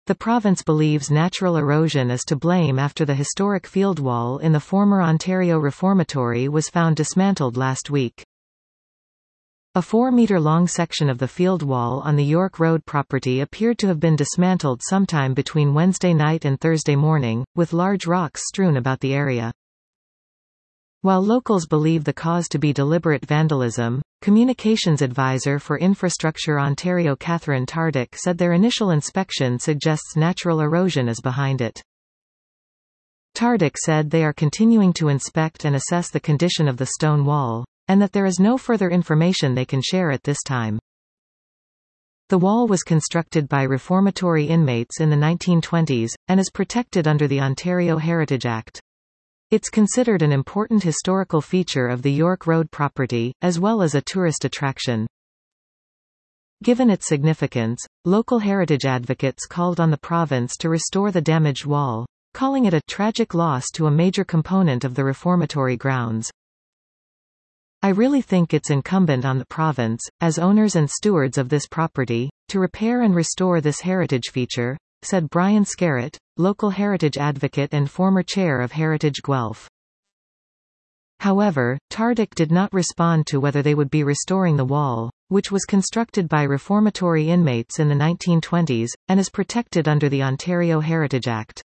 The province believes natural erosion is to blame after the historic field wall in the former Ontario Reformatory was found dismantled last week. A 4-metre-long section of the field wall on the York Road property appeared to have been dismantled sometime between Wednesday night and Thursday morning, with large rocks strewn about the area. While locals believe the cause to be deliberate vandalism, Communications Advisor for Infrastructure Ontario Catherine Tardick said their initial inspection suggests natural erosion is behind it. Tardick said they are continuing to inspect and assess the condition of the stone wall, and that there is no further information they can share at this time. The wall was constructed by reformatory inmates in the 1920s, and is protected under the Ontario Heritage Act. It's considered an important historical feature of the York Road property, as well as a tourist attraction. Given its significance, local heritage advocates called on the province to restore the damaged wall, calling it a tragic loss to a major component of the reformatory grounds. I really think it's incumbent on the province, as owners and stewards of this property, to repair and restore this heritage feature, said Brian Scarrett, local heritage advocate and former chair of Heritage Guelph. However, Tardick did not respond to whether they would be restoring the wall, which was constructed by reformatory inmates in the 1920s, and is protected under the Ontario Heritage Act.